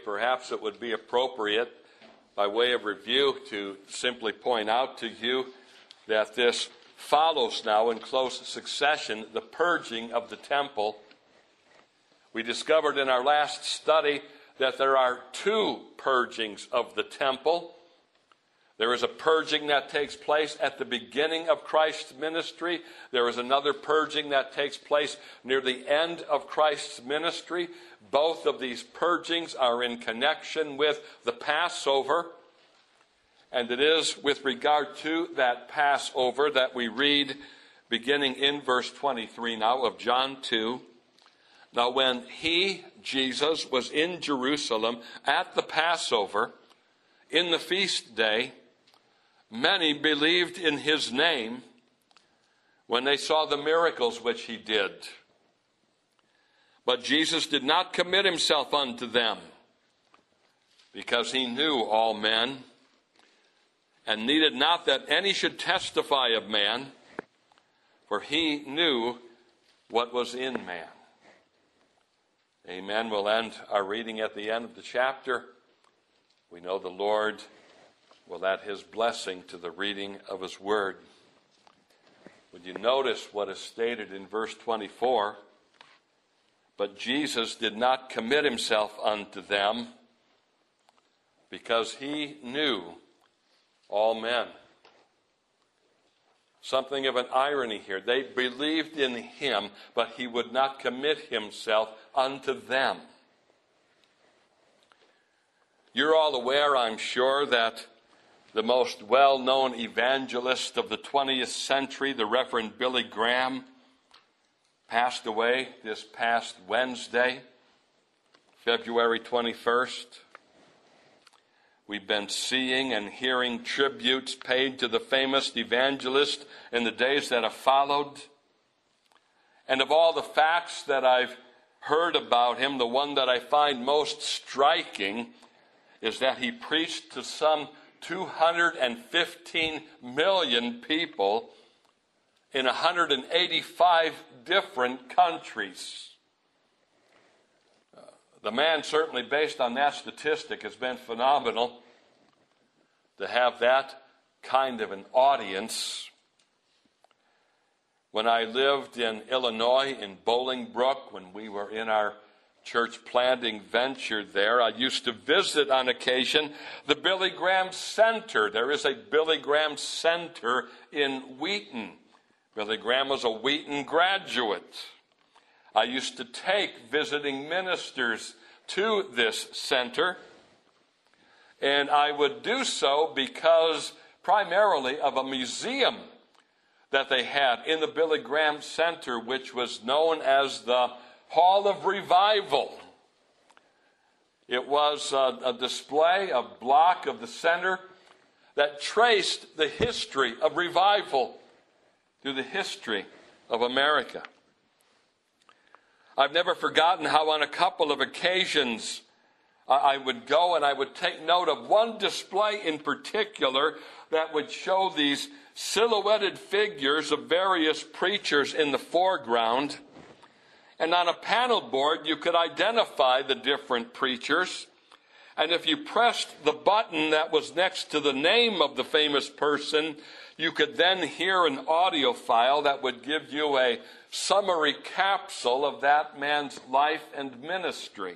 perhaps it would be appropriate, by way of review, to simply point out to you that this follows now in close succession the purging of the temple. We discovered in our last study that there are two purgings of the temple. There is a purging that takes place at the beginning of Christ's ministry. There is another purging that takes place near the end of Christ's ministry. Both of these purgings are in connection with the Passover. And it is with regard to that Passover that we read, beginning in verse 23 now of John 2. Now when he, Jesus, was in Jerusalem at the Passover, in the feast day, many believed in his name when they saw the miracles which he did. But Jesus did not commit himself unto them, because he knew all men, and needed not that any should testify of man, for he knew what was in man. Amen. We'll end our reading at the end of the chapter. We know the Lord will add his blessing to the reading of his word. Would you notice what is stated in verse 24? But Jesus did not commit himself unto them, because he knew all men. Something of an irony here. They believed in him, but he would not commit himself unto them. You're all aware, I'm sure, that the most well-known evangelist of the 20th century, the Reverend Billy Graham, passed away this past Wednesday, February 21st. We've been seeing and hearing tributes paid to the famous evangelist in the days that have followed. And of all the facts that I've heard about him, the one that I find most striking is that he preached to some 215 million people in 185 different countries. The man, certainly based on that statistic, has been phenomenal to have that kind of an audience. When I lived in Illinois, in Bolingbrook, when we were in our church planting venture there, I used to visit on occasion the Billy Graham Center. There is a Billy Graham Center in Wheaton. Billy Graham was a Wheaton graduate. I used to take visiting ministers to this center, and I would do so because primarily of a museum that they had in the Billy Graham Center, which was known as the Hall of Revival. It was a display, a block of the center that traced the history of revival through the history of America. I've never forgotten how on a couple of occasions I would go and I would take note of one display in particular that would show these silhouetted figures of various preachers in the foreground. And on a panel board, you could identify the different preachers. And if you pressed the button that was next to the name of the famous person, you could then hear an audio file that would give you a summary capsule of that man's life and ministry.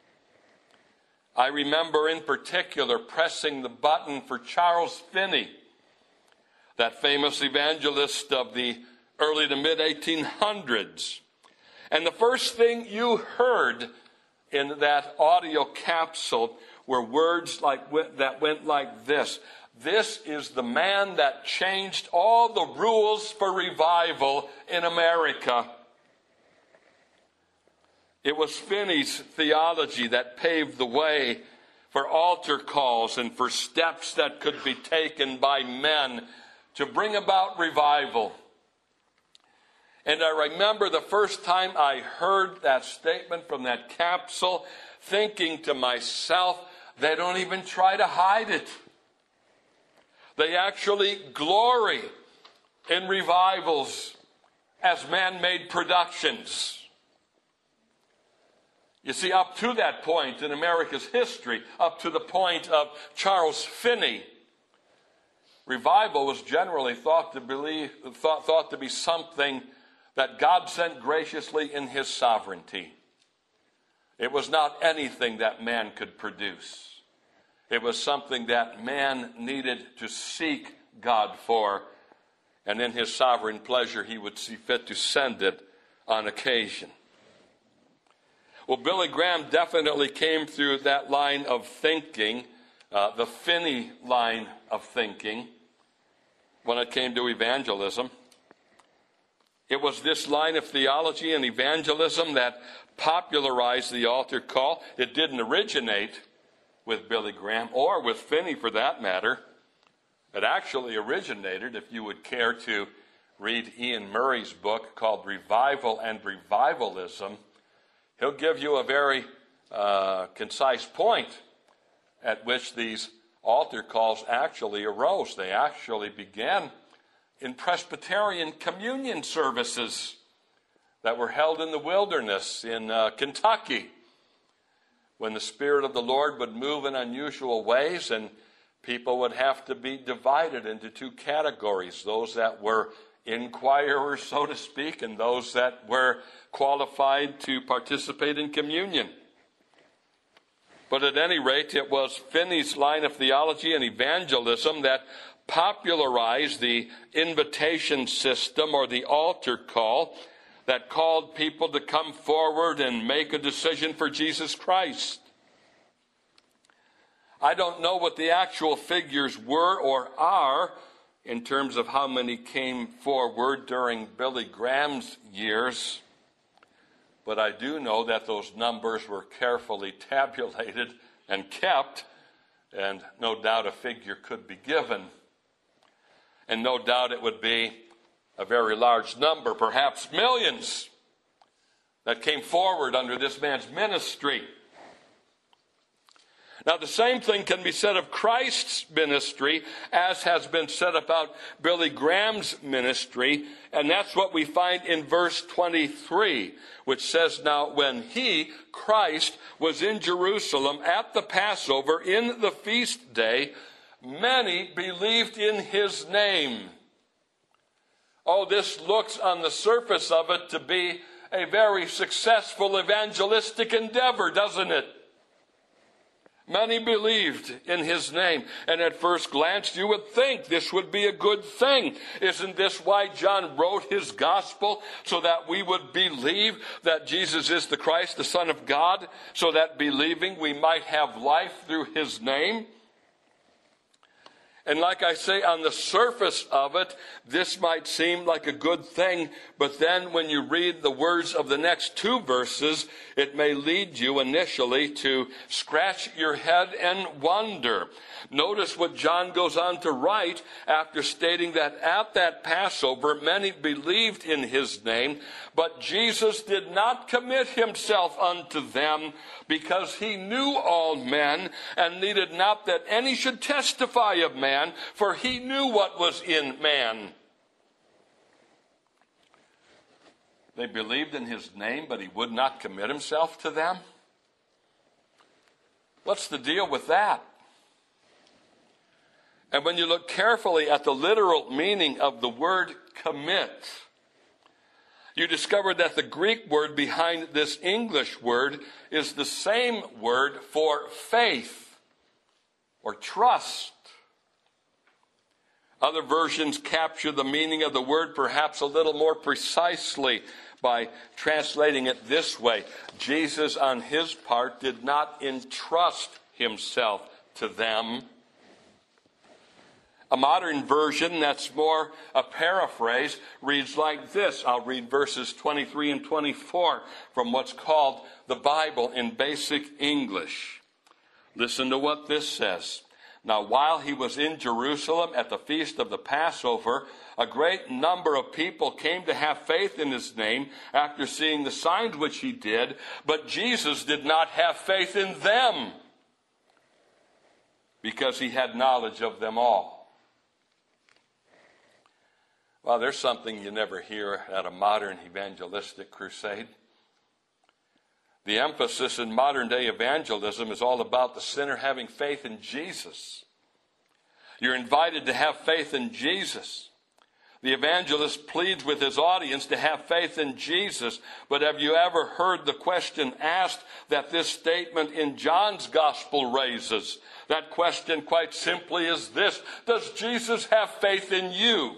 I remember in particular pressing the button for Charles Finney, that famous evangelist of the early to mid-1800s. And the first thing you heard in that audio capsule were words that went like this: "This is the man that changed all the rules for revival in America." It was Finney's theology that paved the way for altar calls and for steps that could be taken by men to bring about revival. And I remember the first time I heard that statement from that capsule, thinking to myself, they don't even try to hide it. They actually glory in revivals as man-made productions. You see, up to that point in America's history, up to the point of Charles Finney, revival was generally thought to be something that God sent graciously in his sovereignty. It was not anything that man could produce. It was something that man needed to seek God for, and in his sovereign pleasure he would see fit to send it on occasion. Well, Billy Graham definitely came through that line of thinking, the Finney line of thinking, when it came to evangelism. It was this line of theology and evangelism that popularized the altar call. It didn't originate with Billy Graham, or with Finney for that matter. It actually originated, if you would care to read Ian Murray's book called Revival and Revivalism, he'll give you a very concise point at which these altar calls actually arose. They actually began in Presbyterian communion services that were held in the wilderness in Kentucky, when the Spirit of the Lord would move in unusual ways, and people would have to be divided into two categories: those that were inquirers, so to speak, and those that were qualified to participate in communion. But at any rate, it was Finney's line of theology and evangelism that popularized the invitation system, or the altar call, that called people to come forward and make a decision for Jesus Christ. I don't know what the actual figures were or are in terms of how many came forward during Billy Graham's years, but I do know that those numbers were carefully tabulated and kept, and no doubt a figure could be given. And no doubt it would be a very large number, perhaps millions, that came forward under this man's ministry. Now, the same thing can be said of Christ's ministry as has been said about Billy Graham's ministry, and that's what we find in verse 23, which says, "Now when he, Christ, was in Jerusalem at the Passover in the feast day, many believed in his name." Oh, this looks on the surface of it to be a very successful evangelistic endeavor, doesn't it? Many believed in his name. And at first glance, you would think this would be a good thing. Isn't this why John wrote his gospel? So that we would believe that Jesus is the Christ, the Son of God, so that believing we might have life through his name. And like I say, on the surface of it, this might seem like a good thing, but then when you read the words of the next two verses, it may lead you initially to scratch your head and wonder. Notice what John goes on to write after stating that at that Passover, many believed in his name, but Jesus did not commit himself unto them, because he knew all men, and needed not that any should testify of man, for he knew what was in man. They believed in his name, but he would not commit himself to them? What's the deal with that? And when you look carefully at the literal meaning of the word commit, you discover that the Greek word behind this English word is the same word for faith or trust. Other versions capture the meaning of the word perhaps a little more precisely by translating it this way: Jesus, on his part, did not entrust himself to them. A modern version that's more a paraphrase reads like this. I'll read verses 23 and 24 from what's called the Bible in Basic English. Listen to what this says. "Now, while he was in Jerusalem at the feast of the Passover, a great number of people came to have faith in his name after seeing the signs which he did, but Jesus did not have faith in them, because he had knowledge of them all." Well, there's something you never hear at a modern evangelistic crusade. The emphasis in modern-day evangelism is all about the sinner having faith in Jesus. You're invited to have faith in Jesus. The evangelist pleads with his audience to have faith in Jesus. But have you ever heard the question asked that this statement in John's gospel raises? That question quite simply is this: does Jesus have faith in you?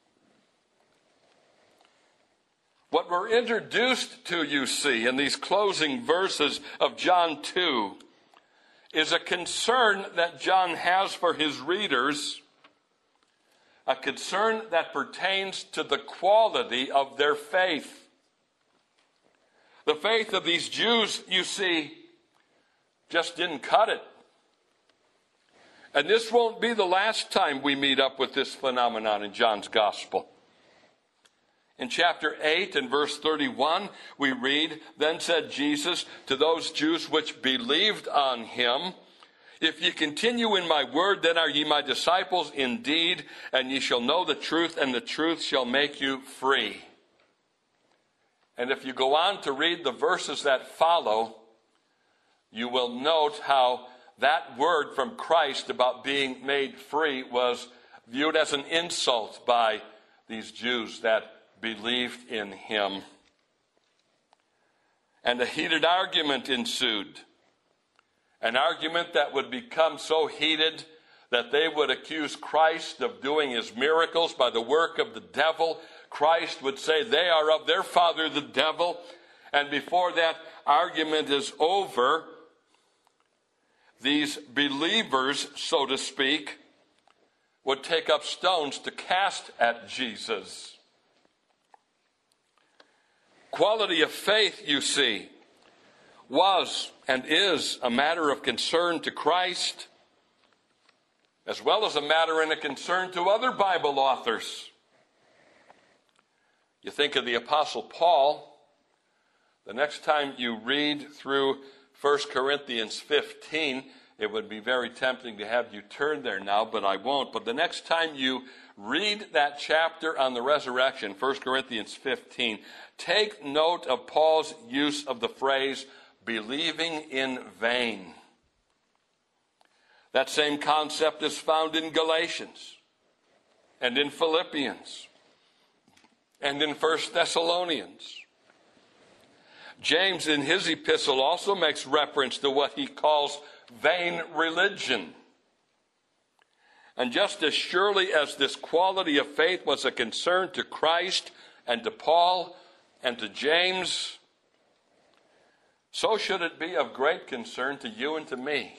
What we're introduced to, you see, in these closing verses of John 2 is a concern that John has for his readers, a concern that pertains to the quality of their faith. The faith of these Jews, you see, just didn't cut it. And this won't be the last time we meet up with this phenomenon in John's gospel. In chapter 8 and verse 31, we read, "Then said Jesus to those Jews which believed on him, If ye continue in my word, then are ye my disciples indeed, and ye shall know the truth, and the truth shall make you free." And if you go on to read the verses that follow, you will note how that word from Christ about being made free was viewed as an insult by these Jews that believed in him. And a heated argument ensued. An argument that would become so heated that they would accuse Christ of doing his miracles by the work of the devil. Christ would say they are of their father, the devil. And before that argument is over, these believers, so to speak, would take up stones to cast at Jesus. Quality of faith, you see, was and is a matter of concern to Christ, as well as a matter and a concern to other Bible authors. You think of the Apostle Paul. The next time you read through 1 Corinthians 15, it would be very tempting to have you turn there now, but I won't. But the next time you read that chapter on the resurrection, 1 Corinthians 15, take note of Paul's use of the phrase, believing in vain. That same concept is found in Galatians and in Philippians and in 1 Thessalonians. James in his epistle also makes reference to what he calls vain religion. And just as surely as this quality of faith was a concern to Christ and to Paul and to James, so should it be of great concern to you and to me.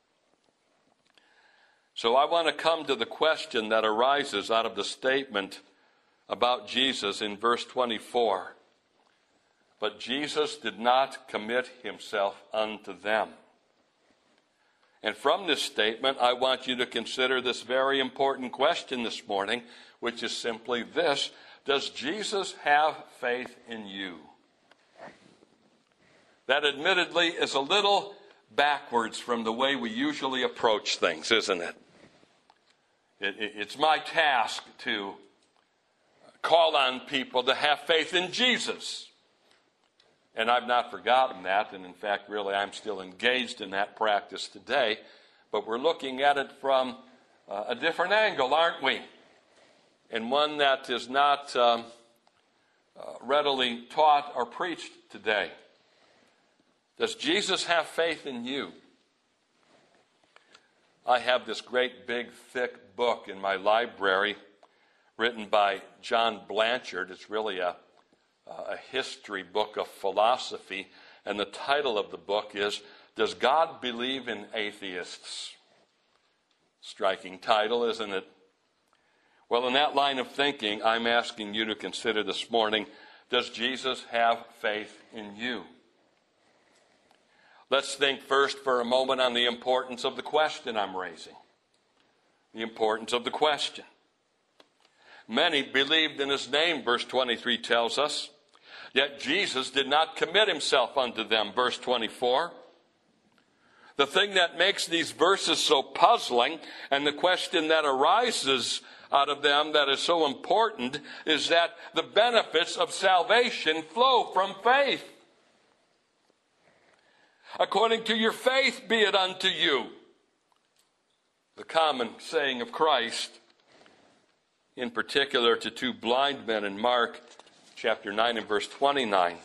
So I want to come to the question that arises out of the statement about Jesus in verse 24. But Jesus did not commit himself unto them. And from this statement, I want you to consider this very important question this morning, which is simply this: does Jesus have faith in you? That admittedly is a little backwards from the way we usually approach things, isn't it? It's my task to call on people to have faith in Jesus. And I've not forgotten that, and in fact, really, I'm still engaged in that practice today. But we're looking at it from a different angle, aren't we? And one that is not readily taught or preached today. Does Jesus have faith in you? I have this great, big, thick book in my library written by John Blanchard. It's really a history book of philosophy, and the title of the book is, Does God Believe in Atheists? Striking title, isn't it? Well, in that line of thinking, I'm asking you to consider this morning, does Jesus have faith in you? Let's think first for a moment on the importance of the question I'm raising. The importance of the question. Many believed in his name, verse 23 tells us. Yet Jesus did not commit himself unto them, verse 24. The thing that makes these verses so puzzling, and the question that arises out of them that is so important, is that the benefits of salvation flow from faith. According to your faith be it unto you. The common saying of Christ, in particular to two blind men in Mark chapter 9 and verse 29.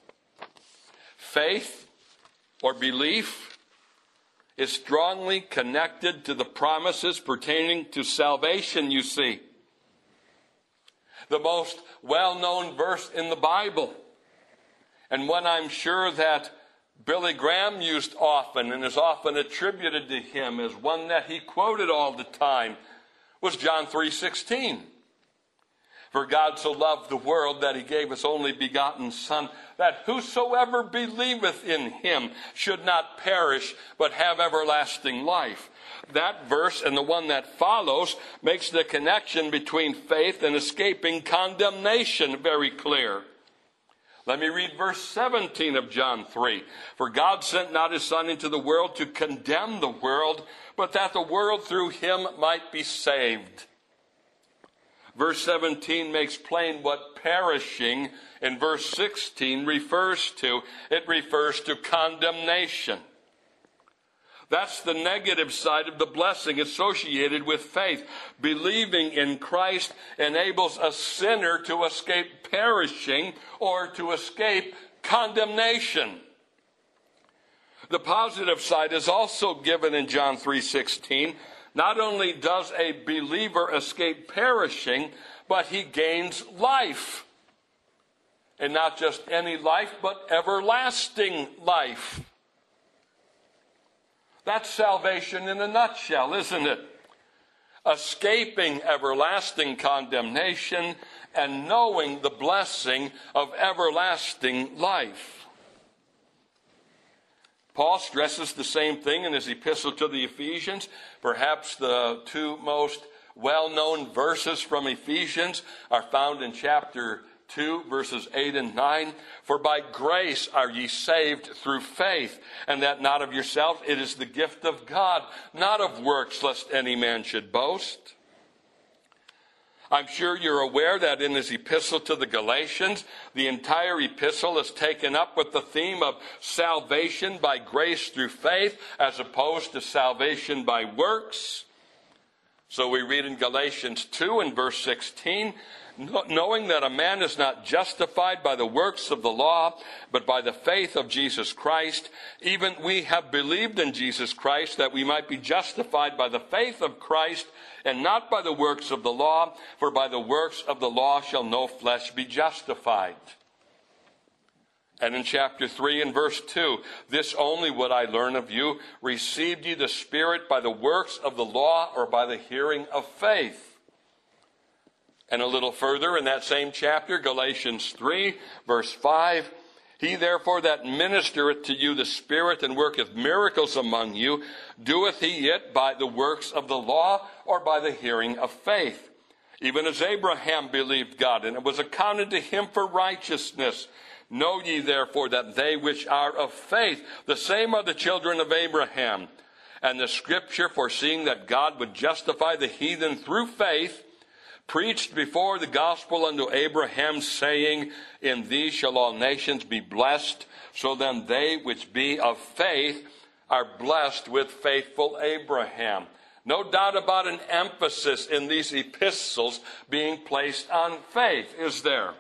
Faith or belief is strongly connected to the promises pertaining to salvation, you see. The most well-known verse in the Bible, and one I'm sure that Billy Graham used often and is often attributed to him as one that he quoted all the time, was John 3:16. For God so loved the world that he gave his only begotten Son, that whosoever believeth in him should not perish, but have everlasting life. That verse and the one that follows makes the connection between faith and escaping condemnation very clear. Let me read verse 17 of John 3. For God sent not his Son into the world to condemn the world, but that the world through him might be saved. Verse 17 makes plain what perishing in verse 16 refers to. It refers to condemnation. That's the negative side of the blessing associated with faith. Believing in Christ enables a sinner to escape perishing or to escape condemnation. The positive side is also given in John 3:16. Not only does a believer escape perishing, but he gains life. And not just any life, but everlasting life. That's salvation in a nutshell, isn't it? Escaping everlasting condemnation and knowing the blessing of everlasting life. Paul stresses the same thing in his epistle to the Ephesians. Perhaps the two most well-known verses from Ephesians are found in chapter 2, verses 8 and 9. For by grace are ye saved through faith, and that not of yourself, it is the gift of God, not of works, lest any man should boast. I'm sure you're aware that in his epistle to the Galatians, the entire epistle is taken up with the theme of salvation by grace through faith, as opposed to salvation by works. So we read in Galatians 2 and verse 16, knowing that a man is not justified by the works of the law, but by the faith of Jesus Christ. Even we have believed in Jesus Christ, that we might be justified by the faith of Christ, and not by the works of the law, for by the works of the law shall no flesh be justified. And in chapter 3 and verse 2, this only would I learn of you, received ye the Spirit by the works of the law, or by the hearing of faith? And a little further in that same chapter, Galatians 3, verse 5, he therefore that ministereth to you the Spirit and worketh miracles among you, doeth he it by the works of the law, or by the hearing of faith? Even as Abraham believed God, and it was accounted to him for righteousness. Know ye therefore that they which are of faith, the same are the children of Abraham. And the scripture, foreseeing that God would justify the heathen through faith, preached before the gospel unto Abraham, saying, in thee shall all nations be blessed. So then they which be of faith are blessed with faithful Abraham. No doubt about an emphasis in these epistles being placed on faith, is there?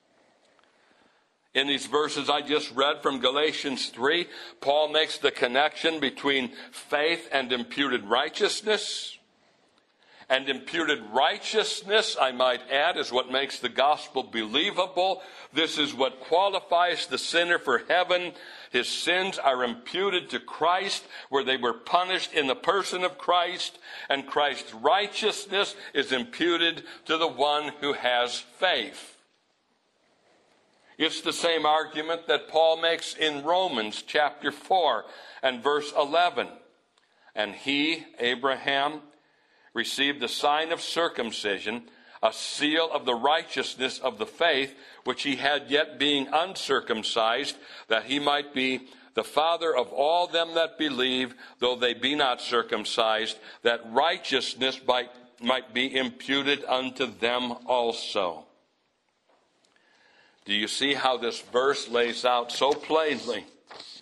In these verses I just read from Galatians 3, Paul makes the connection between faith and imputed righteousness. And imputed righteousness, I might add, is what makes the gospel believable. This is what qualifies the sinner for heaven. His sins are imputed to Christ, where they were punished in the person of Christ. And Christ's righteousness is imputed to the one who has faith. It's the same argument that Paul makes in Romans chapter 4 and verse 11. And he, Abraham, received the sign of circumcision, a seal of the righteousness of the faith, which he had yet being uncircumcised, that he might be the father of all them that believe, though they be not circumcised, that righteousness might be imputed unto them also. Do you see how this verse lays out so plainly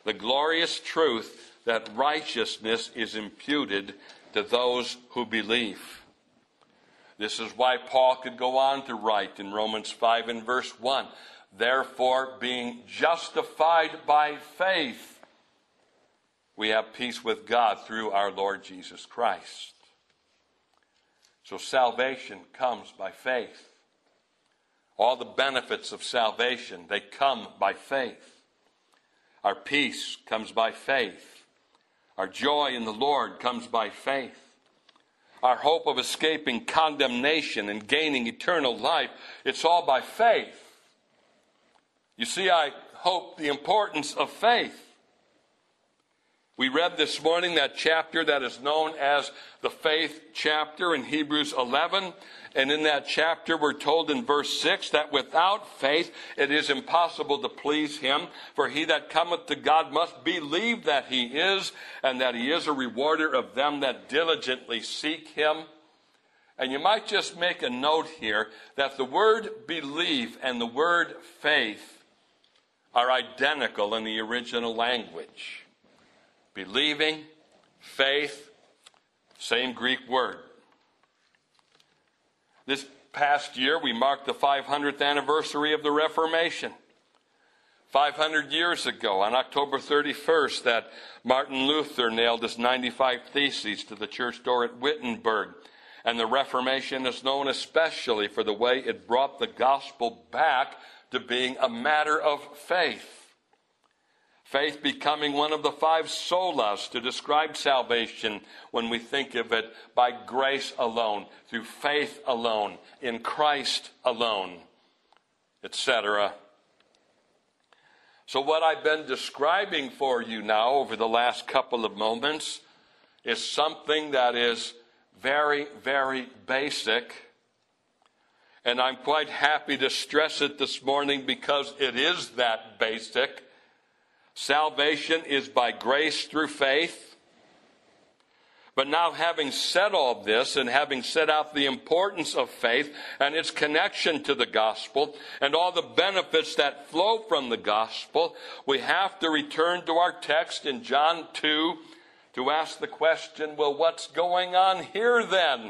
the glorious truth that righteousness is imputed to those who believe. This is why Paul could go on to write in Romans 5 and verse 1, therefore, being justified by faith, we have peace with God through our Lord Jesus Christ. So salvation comes by faith. All the benefits of salvation, they come by faith. Our peace comes by faith. Our joy in the Lord comes by faith. Our hope of escaping condemnation and gaining eternal life, it's all by faith. You see, I hope the importance of faith. We read this morning that chapter that is known as the faith chapter in Hebrews 11. And in that chapter we're told in verse 6 that without faith it is impossible to please him. For he that cometh to God must believe that he is, and that he is a rewarder of them that diligently seek him. And you might just make a note here that the word believe and the word faith are identical in the original language. Believing, faith, same Greek word. This past year, we marked the 500th anniversary of the Reformation. 500 years ago, on October 31st, that Martin Luther nailed his 95 Theses to the church door at Wittenberg. And the Reformation is known especially for the way it brought the gospel back to being a matter of faith. Faith becoming one of the 5 solas to describe salvation when we think of it by grace alone, through faith alone, in Christ alone, etc. So what I've been describing for you now over the last couple of moments is something that is very, very basic. And I'm quite happy to stress it this morning because it is that basic. Salvation is by grace through faith. But now, having said all this and having set out the importance of faith and its connection to the gospel and all the benefits that flow from the gospel, we have to return to our text in John 2 to ask the question, well, what's going on here then?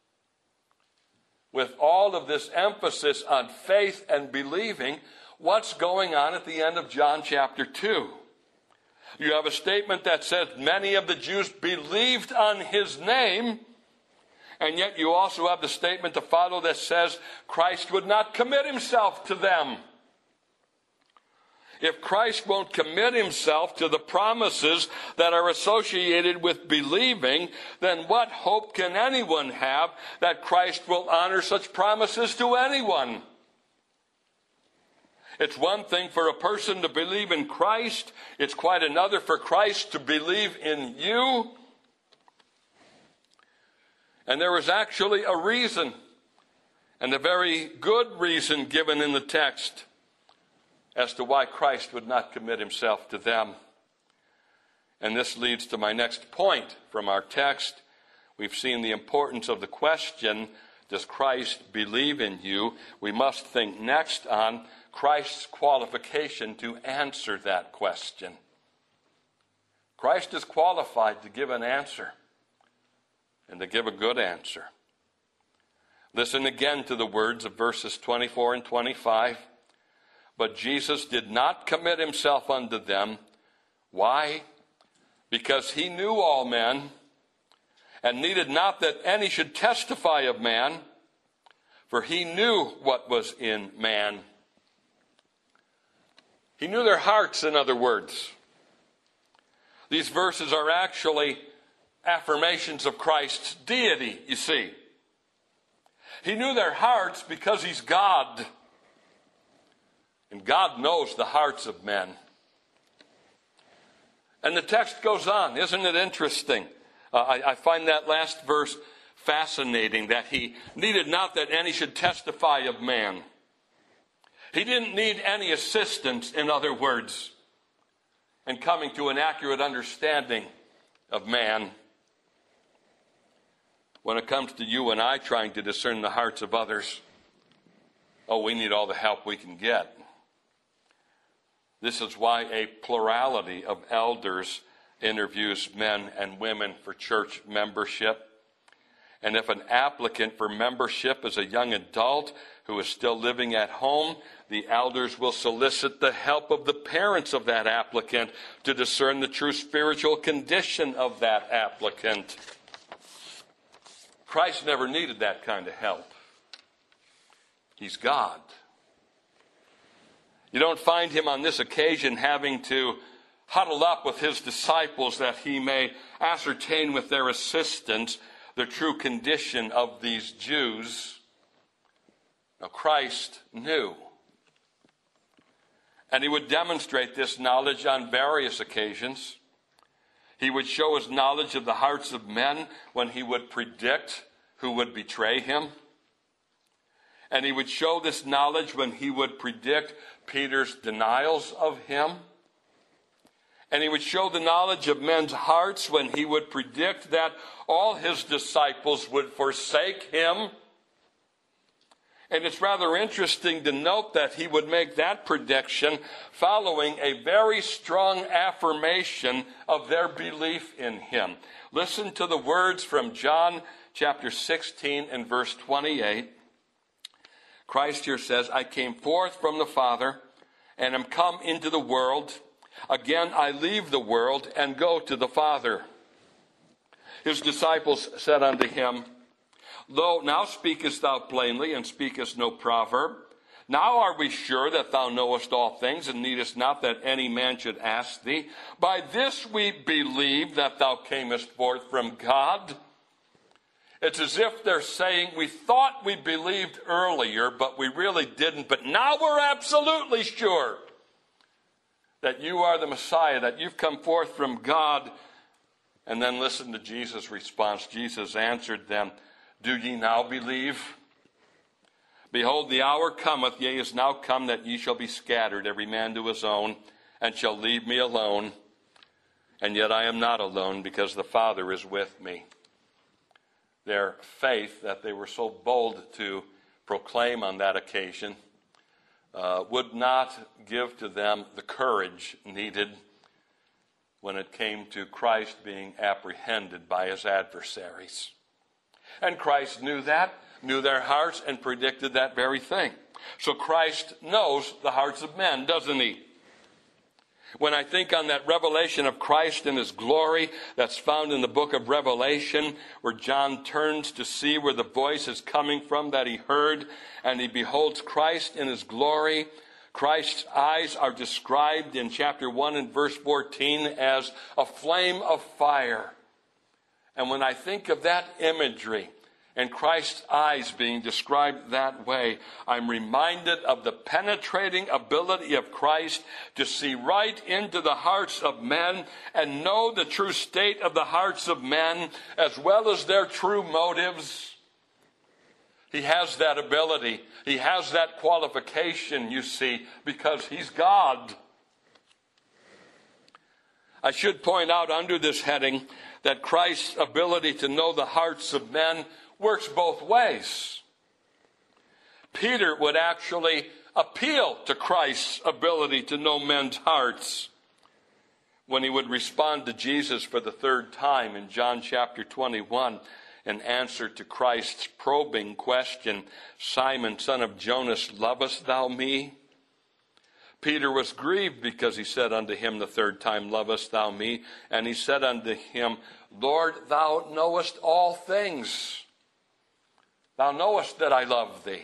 With all of this emphasis on faith and believing, what's going on at the end of John chapter 2? You have a statement that says many of the Jews believed on his name, and yet you also have the statement to follow that says Christ would not commit himself to them. If Christ won't commit himself to the promises that are associated with believing, then what hope can anyone have that Christ will honor such promises to anyone? It's one thing for a person to believe in Christ. It's quite another for Christ to believe in you. And there is actually a reason, and a very good reason given in the text, as to why Christ would not commit himself to them. And this leads to my next point from our text. We've seen the importance of the question, does Christ believe in you? We must think next on Christ's qualification to answer that question. Christ is qualified to give an answer, and to give a good answer. Listen again to the words of verses 24 and 25. But Jesus did not commit himself unto them. Why? Because he knew all men, and needed not that any should testify of man, for he knew what was in man. He knew their hearts, in other words. These verses are actually affirmations of Christ's deity, you see. He knew their hearts because he's God. And God knows the hearts of men. And the text goes on. Isn't it interesting? I find that last verse fascinating, that he needed not that any should testify of man. He didn't need any assistance, in other words, in coming to an accurate understanding of man. When it comes to you and I trying to discern the hearts of others, we need all the help we can get. This is why a plurality of elders interviews men and women for church membership. And if an applicant for membership is a young adult who is still living at home, the elders will solicit the help of the parents of that applicant to discern the true spiritual condition of that applicant. Christ never needed that kind of help. He's God. You don't find him on this occasion having to huddle up with his disciples that he may ascertain with their assistance the true condition of these Jews. Now, Christ knew. And he would demonstrate this knowledge on various occasions. He would show his knowledge of the hearts of men when he would predict who would betray him. And he would show this knowledge when he would predict Peter's denials of him. And he would show the knowledge of men's hearts when he would predict that all his disciples would forsake him. And it's rather interesting to note that he would make that prediction following a very strong affirmation of their belief in him. Listen to the words from John chapter 16 and verse 28. Christ here says, I came forth from the Father and am come into the world. Again, I leave the world and go to the Father. His disciples said unto him, Lo, now speakest thou plainly, and speakest no proverb. Now are we sure that thou knowest all things, and needest not that any man should ask thee. By this we believe that thou camest forth from God. It's as if they're saying, we thought we believed earlier, but we really didn't. But now we're absolutely sure that you are the Messiah, that you've come forth from God. And then listen to Jesus' response. Jesus answered them, Do ye now believe? Behold, the hour cometh, yea, is now come, that ye shall be scattered, every man to his own, and shall leave me alone. And yet I am not alone, because the Father is with me. Their faith that they were so bold to proclaim on that occasion would not give to them the courage needed when it came to Christ being apprehended by his adversaries. And Christ knew that, knew their hearts, and predicted that very thing. So Christ knows the hearts of men, doesn't he? When I think on that revelation of Christ in his glory that's found in the book of Revelation, where John turns to see where the voice is coming from that he heard, and he beholds Christ in his glory, Christ's eyes are described in chapter 1 and verse 14 as a flame of fire. And when I think of that imagery and Christ's eyes being described that way, I'm reminded of the penetrating ability of Christ to see right into the hearts of men and know the true state of the hearts of men as well as their true motives. He has that ability. He has that qualification, you see, because he's God. I should point out under this heading that Christ's ability to know the hearts of men works both ways. Peter would actually appeal to Christ's ability to know men's hearts when he would respond to Jesus for the third time in John chapter 21 in answer to Christ's probing question, Simon, son of Jonas, lovest thou me? Peter was grieved because he said unto him the third time, lovest thou me? And he said unto him, Lord, thou knowest all things. Thou knowest that I love thee.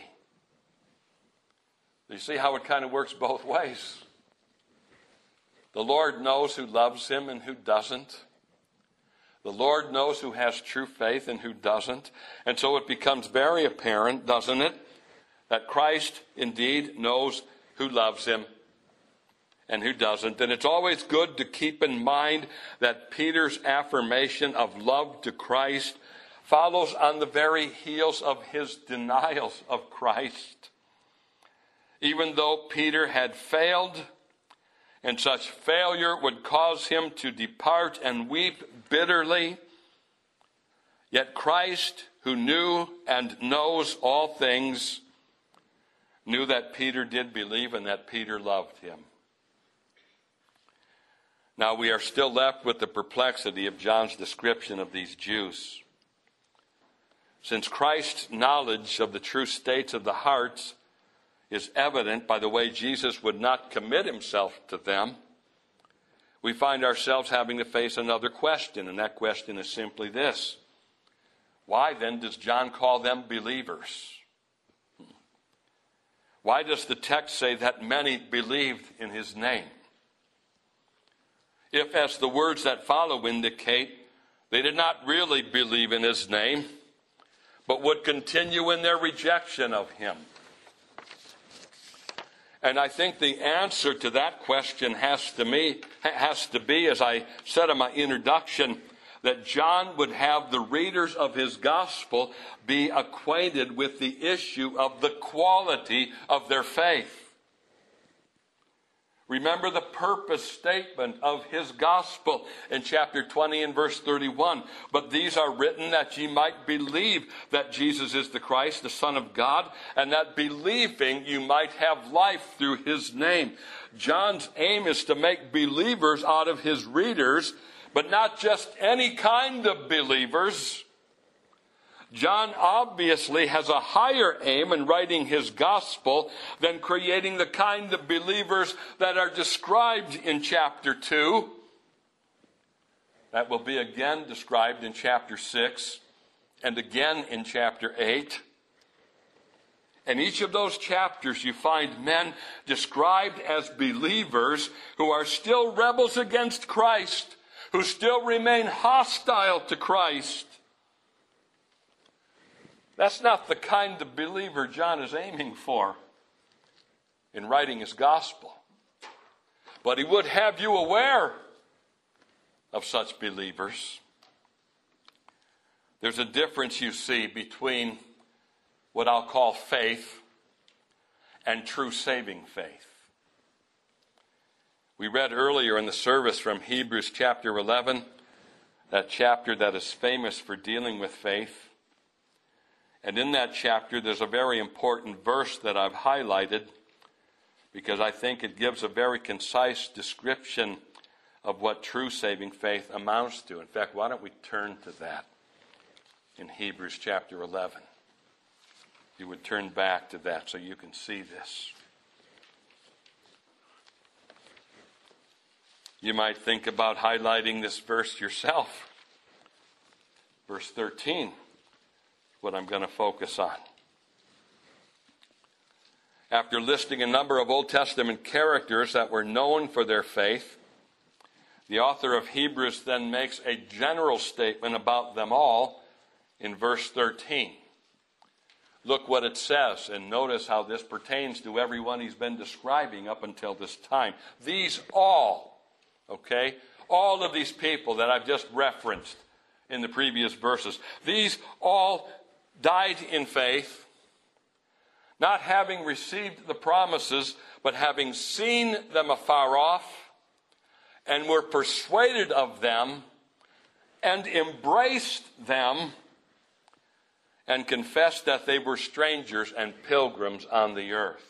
You see how it kind of works both ways. The Lord knows who loves him and who doesn't. The Lord knows who has true faith and who doesn't. And so it becomes very apparent, doesn't it, that Christ indeed knows who loves him and who doesn't. And it's always good to keep in mind that Peter's affirmation of love to Christ follows on the very heels of his denials of Christ. Even though Peter had failed, and such failure would cause him to depart and weep bitterly, yet Christ, who knew and knows all things, knew that Peter did believe and that Peter loved him. Now we are still left with the perplexity of John's description of these Jews. Since Christ's knowledge of the true states of the hearts is evident by the way Jesus would not commit himself to them, we find ourselves having to face another question, and that question is simply this: why then does John call them believers? Why does the text say that many believed in his name? If, as the words that follow indicate, they did not really believe in his name, but would continue in their rejection of him. And I think the answer to that question has to be, as I said in my introduction, that John would have the readers of his gospel be acquainted with the issue of the quality of their faith. Remember the purpose statement of his gospel in chapter 20 and verse 31. But these are written that ye might believe that Jesus is the Christ, the Son of God, and that believing you might have life through his name. John's aim is to make believers out of his readers, but not just any kind of believers. John obviously has a higher aim in writing his gospel than creating the kind of believers that are described in chapter 2. That will be again described in chapter 6 and again in chapter 8. In each of those chapters you find men described as believers who are still rebels against Christ, who still remain hostile to Christ. That's not the kind of believer John is aiming for in writing his gospel. But he would have you aware of such believers. There's a difference, you see, between what I'll call faith and true saving faith. We read earlier in the service from Hebrews chapter 11, that chapter that is famous for dealing with faith. And in that chapter, there's a very important verse that I've highlighted because I think it gives a very concise description of what true saving faith amounts to. In fact, why don't we turn to that in Hebrews chapter 11? You would turn back to that so you can see this. You might think about highlighting this verse yourself. Verse 13. What I'm going to focus on. After listing a number of Old Testament characters that were known for their faith, the author of Hebrews then makes a general statement about them all in verse 13. Look what it says, and notice how this pertains to everyone he's been describing up until this time. These all, all of these people that I've just referenced in the previous verses, these all died in faith, not having received the promises, but having seen them afar off, and were persuaded of them, and embraced them, and confessed that they were strangers and pilgrims on the earth.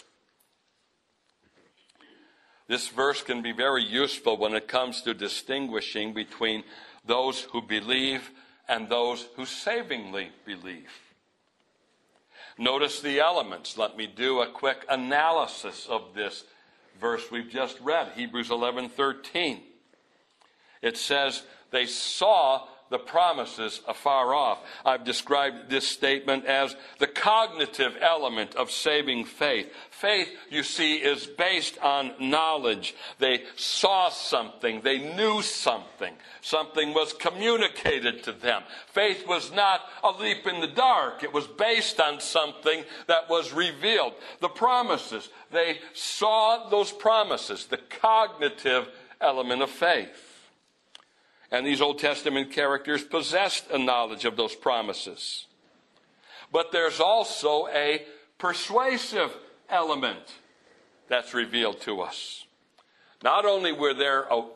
This verse can be very useful when it comes to distinguishing between those who believe and those who savingly believe. Notice the elements. Let me do a quick analysis of this verse we've just read, Hebrews 11:13. It says, they saw the promises afar off. I've described this statement as the cognitive element of saving faith. Faith, you see, is based on knowledge. They saw something. They knew something. Something was communicated to them. Faith was not a leap in the dark. It was based on something that was revealed. The promises, they saw those promises, the cognitive element of faith. And these Old Testament characters possessed a knowledge of those promises. But there's also a persuasive element that's revealed to us. Not only were they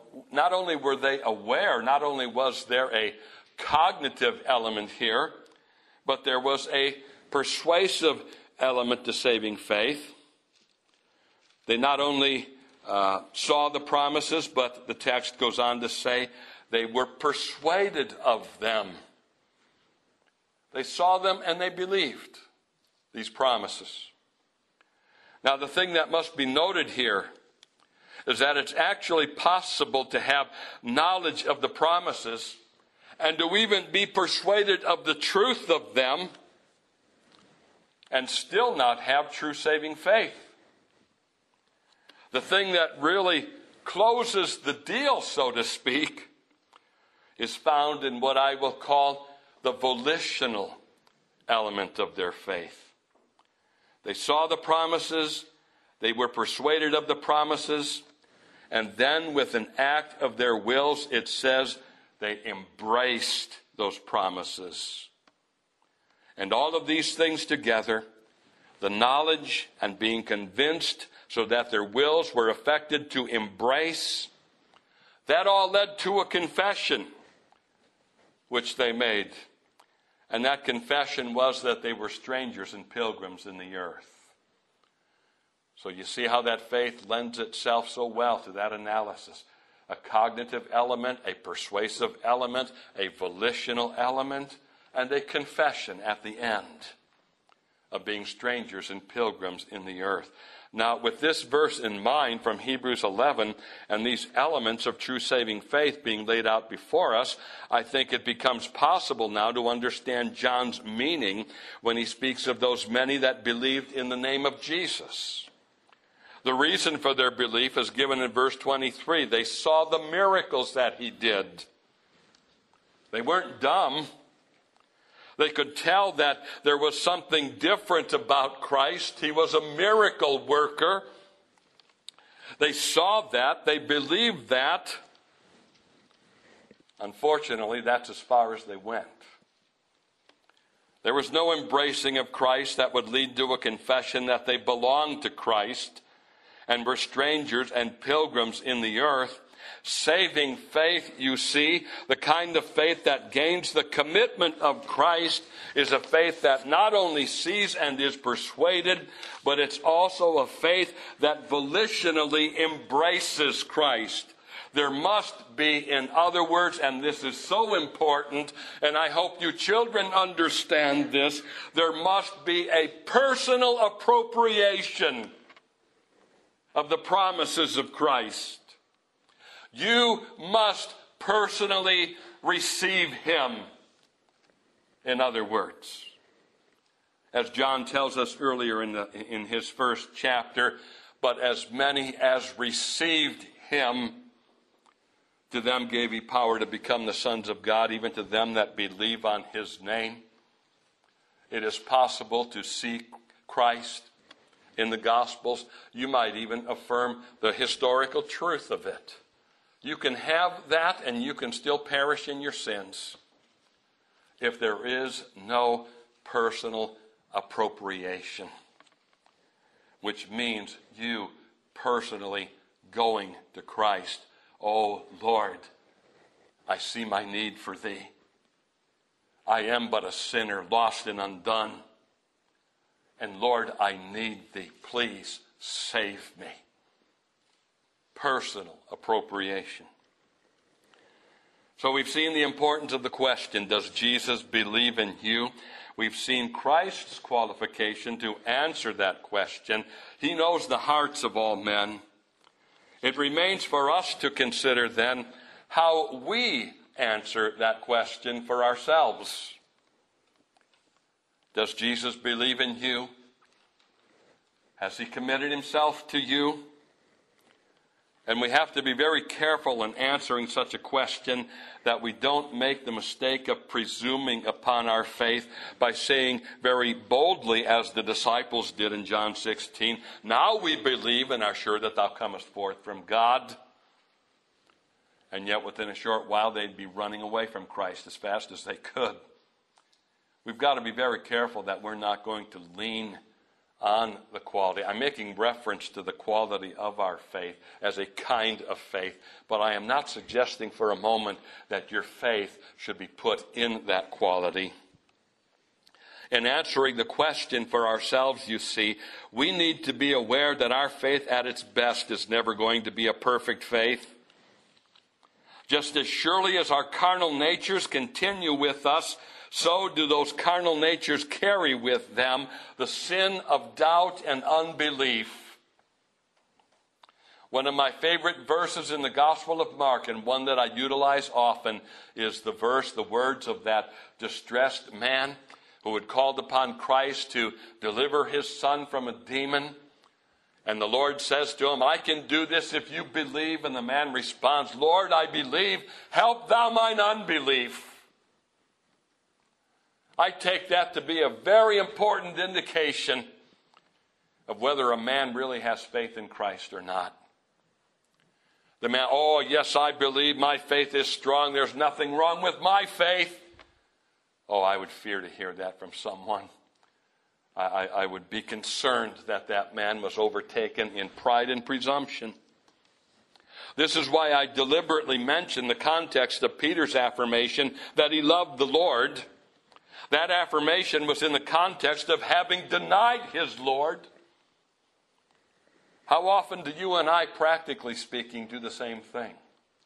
aware, not only was there a cognitive element here, but there was a persuasive element to saving faith. They not only saw the promises, but the text goes on to say they were persuaded of them. They saw them and they believed these promises. Now, the thing that must be noted here is that it's actually possible to have knowledge of the promises and to even be persuaded of the truth of them and still not have true saving faith. The thing that really closes the deal, so to speak, is found in what I will call the volitional element of their faith. They saw the promises, they were persuaded of the promises, and then with an act of their wills, it says they embraced those promises. And all of these things together, the knowledge and being convinced so that their wills were affected to embrace, that all led to a confession which they made. And that confession was that they were strangers and pilgrims in the earth. So you see how that faith lends itself so well to that analysis. A cognitive element, a persuasive element, a volitional element, and a confession at the end of being strangers and pilgrims in the earth. Now, with this verse in mind from Hebrews 11 and these elements of true saving faith being laid out before us, I think it becomes possible now to understand John's meaning when he speaks of those many that believed in the name of Jesus. The reason for their belief is given in verse 23. They saw the miracles that he did. They weren't dumb. They could tell that there was something different about Christ. He was a miracle worker. They saw that. They believed that. Unfortunately, that's as far as they went. There was no embracing of Christ that would lead to a confession that they belonged to Christ and were strangers and pilgrims in the earth. Saving faith, you see, the kind of faith that gains the commitment of Christ, is a faith that not only sees and is persuaded, but it's also a faith that volitionally embraces Christ. There must be, in other words, and this is so important, and I hope you children understand this, there must be a personal appropriation of the promises of Christ. You must personally receive him, in other words. As John tells us earlier in his first chapter, but as many as received him, to them gave he power to become the sons of God, even to them that believe on his name. It is possible to see Christ in the Gospels. You might even affirm the historical truth of it. You can have that and you can still perish in your sins if there is no personal appropriation, which means you personally going to Christ. Oh Lord, I see my need for thee. I am but a sinner, lost and undone. And Lord, I need thee. Please save me. Personal appropriation. So we've seen the importance of the question, does Jesus believe in you? We've seen Christ's qualification to answer that question. He knows the hearts of all men. It remains for us to consider then how we answer that question for ourselves. Does Jesus believe in you? Has he committed himself to you? And we have to be very careful in answering such a question that we don't make the mistake of presuming upon our faith by saying very boldly, as the disciples did in John 16, now we believe and are sure that thou comest forth from God. And yet within a short while they'd be running away from Christ as fast as they could. We've got to be very careful that we're not going to lean on the quality. I'm making reference to the quality of our faith as a kind of faith, but I am not suggesting for a moment that your faith should be put in that quality. In answering the question for ourselves, you see, we need to be aware that our faith at its best is never going to be a perfect faith. Just as surely as our carnal natures continue with us, so do those carnal natures carry with them the sin of doubt and unbelief. One of my favorite verses in the Gospel of Mark, and one that I utilize often, is the words of that distressed man who had called upon Christ to deliver his son from a demon. And the Lord says to him, "I can do this if you believe." And the man responds, "Lord, I believe. Help thou mine unbelief." I take that to be a very important indication of whether a man really has faith in Christ or not. The man, "Oh, yes, I believe. My faith is strong. There's nothing wrong with my faith." Oh, I would fear to hear that from someone. I would be concerned that that man was overtaken in pride and presumption. This is why I deliberately mention the context of Peter's affirmation that he loved the Lord. That affirmation was in the context of having denied his Lord. How often do you and I, practically speaking, do the same thing?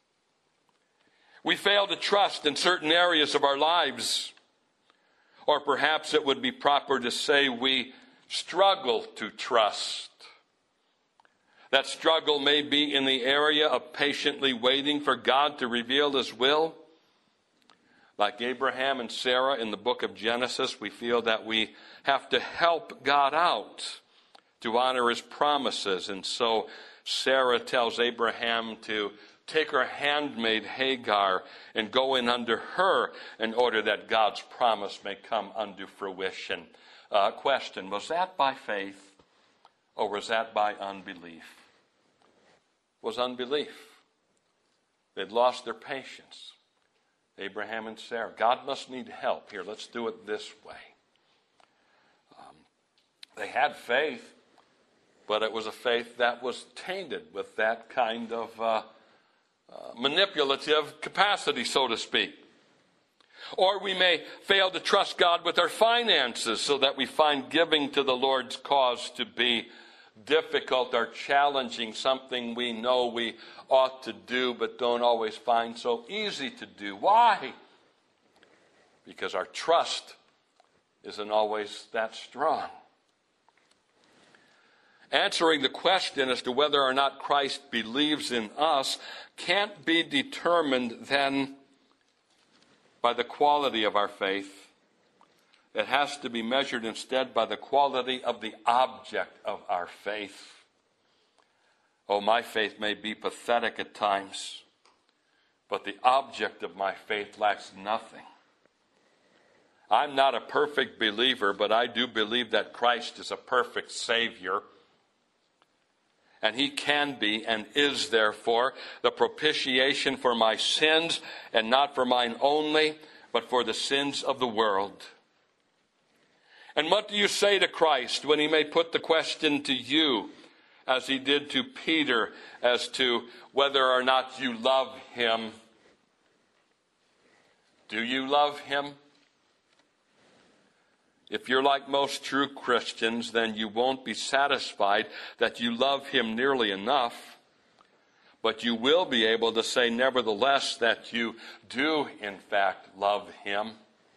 We fail to trust in certain areas of our lives. Or perhaps it would be proper to say we struggle to trust. That struggle may be in the area of patiently waiting for God to reveal his will. Like Abraham and Sarah in the book of Genesis, we feel that we have to help God out to honor his promises. And so Sarah tells Abraham to take her handmaid Hagar and go in under her in order that God's promise may come unto fruition. Question, was that by faith or was that by unbelief? It was unbelief. They'd lost their patience. Abraham and Sarah. God must need help. Here, let's do it this way. They had faith, but it was a faith that was tainted with that kind of manipulative capacity, so to speak. Or we may fail to trust God with our finances so that we find giving to the Lord's cause to be difficult or challenging, something we know we ought to do but don't always find so easy to do. Why? Because our trust isn't always that strong. Answering the question as to whether or not Christ believes in us can't be determined then by the quality of our faith. It has to be measured instead by the quality of the object of our faith. Oh, my faith may be pathetic at times, but the object of my faith lacks nothing. I'm not a perfect believer, but I do believe that Christ is a perfect Savior. And he can be and is therefore the propitiation for my sins, and not for mine only, but for the sins of the world. And what do you say to Christ when he may put the question to you, as he did to Peter, as to whether or not you love him? Do you love him? If you're like most true Christians, then you won't be satisfied that you love him nearly enough. But you will be able to say, nevertheless, that you do, in fact, love him.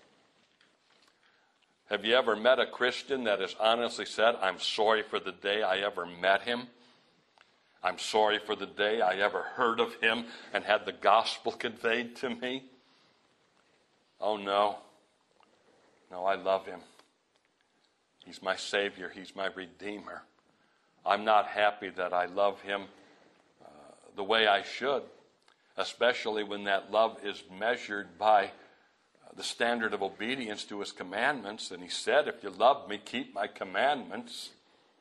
Have you ever met a Christian that has honestly said, "I'm sorry for the day I ever met him. I'm sorry for the day I ever heard of him and had the gospel conveyed to me"? Oh, no. No, I love him. He's my Savior. He's my Redeemer. I'm not happy that I love him the way I should, especially when that love is measured by the standard of obedience to his commandments. And he said, "If you love me, keep my commandments."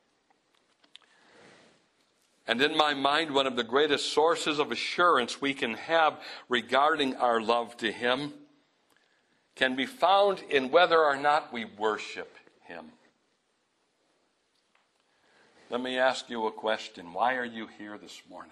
And in my mind, one of the greatest sources of assurance we can have regarding our love to him can be found in whether or not we worship him. Let me ask you a question. Why are you here this morning?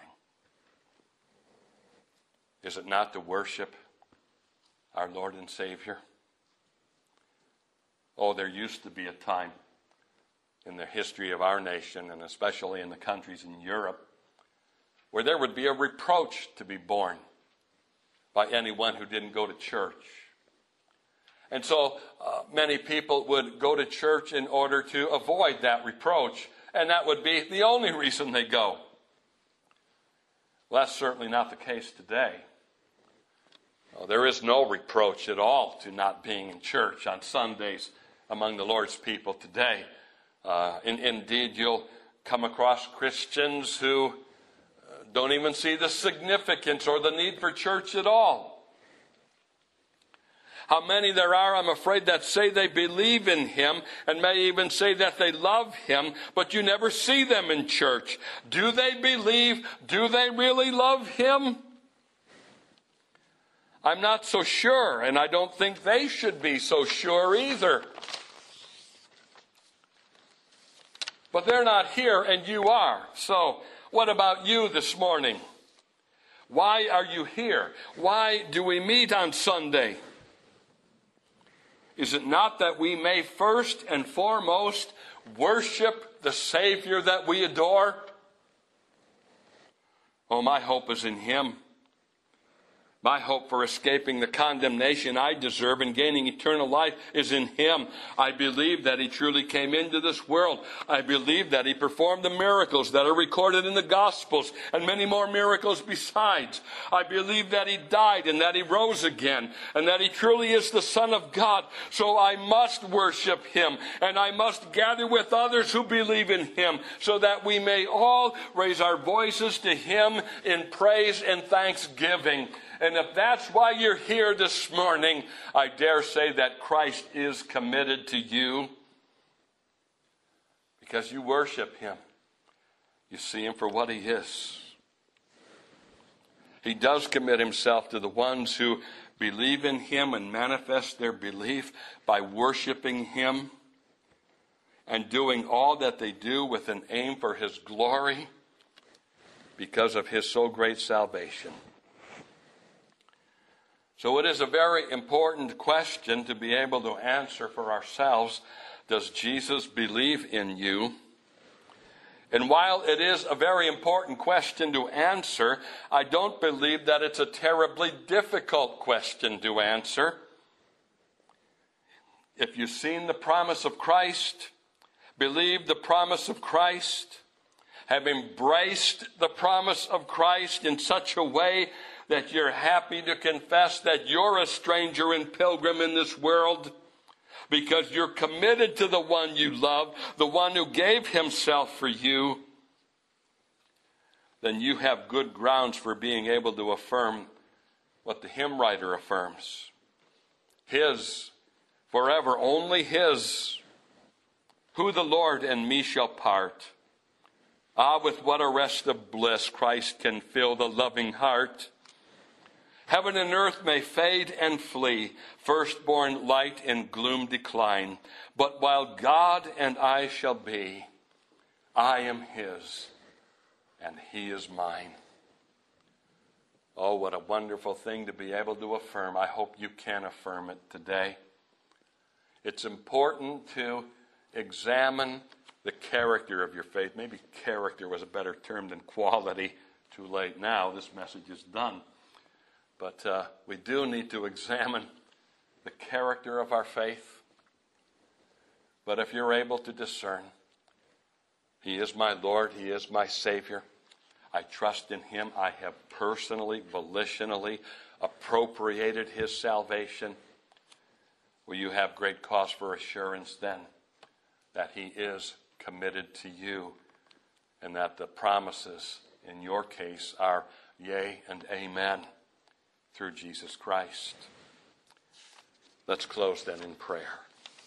Is it not to worship our Lord and Savior? Oh, there used to be a time in the history of our nation, and especially in the countries in Europe, where there would be a reproach to be borne by anyone who didn't go to church. And so many people would go to church in order to avoid that reproach, and that would be the only reason they go. Well, that's certainly not the case today. There is no reproach at all to not being in church on Sundays among the Lord's people today. Indeed, you'll come across Christians who don't even see the significance or the need for church at all. How many there are, I'm afraid, that say they believe in him and may even say that they love him, but you never see them in church. Do they believe? Do they really love him? I'm not so sure, and I don't think they should be so sure either. But they're not here, and you are. So, what about you this morning? Why are you here? Why do we meet on Sunday? Is it not that we may first and foremost worship the Savior that we adore? Oh, my hope is in him. My hope for escaping the condemnation I deserve and gaining eternal life is in him. I believe that he truly came into this world. I believe that he performed the miracles that are recorded in the Gospels and many more miracles besides. I believe that he died and that he rose again and that he truly is the Son of God. So I must worship him, and I must gather with others who believe in him so that we may all raise our voices to him in praise and thanksgiving. And if that's why you're here this morning, I dare say that Christ is committed to you because you worship him. You see him for what he is. He does commit himself to the ones who believe in him and manifest their belief by worshiping him and doing all that they do with an aim for his glory because of his so great salvation. So it is a very important question to be able to answer for ourselves. Does Jesus believe in you? And while it is a very important question to answer, I don't believe that it's a terribly difficult question to answer. If you've seen the promise of Christ, believed the promise of Christ, have embraced the promise of Christ in such a way that you're happy to confess that you're a stranger and pilgrim in this world because you're committed to the one you love, the one who gave himself for you, then you have good grounds for being able to affirm what the hymn writer affirms. His, forever only his, who the Lord and me shall part. Ah, with what a rest of bliss Christ can fill the loving heart. Heaven and earth may fade and flee, firstborn light in gloom decline. But while God and I shall be, I am his, and he is mine. Oh, what a wonderful thing to be able to affirm. I hope you can affirm it today. It's important to examine the character of your faith. Maybe character was a better term than quality. Too late now. This message is done. But we do need to examine the character of our faith. But if you're able to discern, he is my Lord, he is my Savior, I trust in him, I have personally, volitionally appropriated his salvation, well, you have great cause for assurance then that he is committed to you and that the promises in your case are yea and amen. Through Jesus Christ. Let's close then in prayer.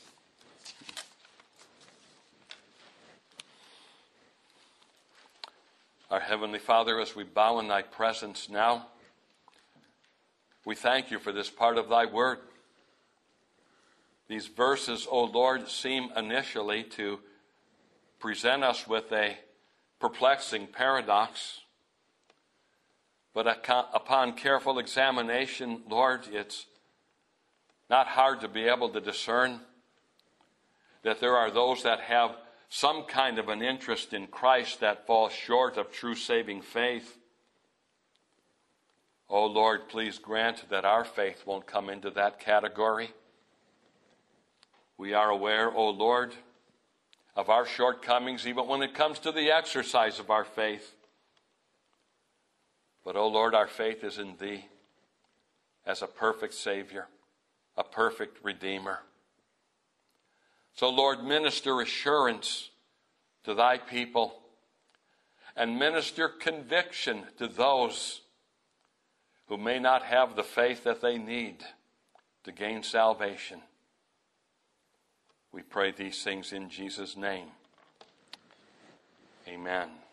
Our Heavenly Father, as we bow in thy presence now, we thank you for this part of thy word. These verses, O Lord, seem initially to present us with a perplexing paradox. But upon careful examination, Lord, it's not hard to be able to discern that there are those that have some kind of an interest in Christ that falls short of true saving faith. Oh Lord, please grant that our faith won't come into that category. We are aware, oh Lord, of our shortcomings even when it comes to the exercise of our faith. But oh Lord, our faith is in Thee as a perfect Savior, a perfect Redeemer. So Lord, minister assurance to Thy people and minister conviction to those who may not have the faith that they need to gain salvation. We pray these things in Jesus' name. Amen.